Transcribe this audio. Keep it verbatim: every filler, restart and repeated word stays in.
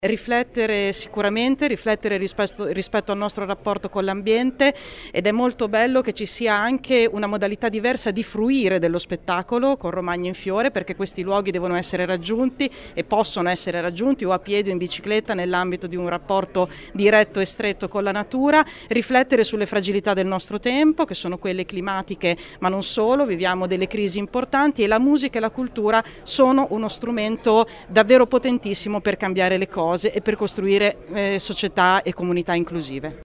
Riflettere sicuramente, riflettere rispetto, rispetto al nostro rapporto con l'ambiente, ed è molto bello che ci sia anche una modalità diversa di fruire dello spettacolo con Romagna in Fiore, perché questi luoghi devono essere raggiunti e possono essere raggiunti o a piedi o in bicicletta nell'ambito di un rapporto diretto e stretto con la natura. Riflettere sulle fragilità del nostro tempo, che sono quelle climatiche ma non solo, viviamo delle crisi importanti e la musica e la cultura sono uno strumento davvero potentissimo per cambiare le cose e per costruire eh, società e comunità inclusive.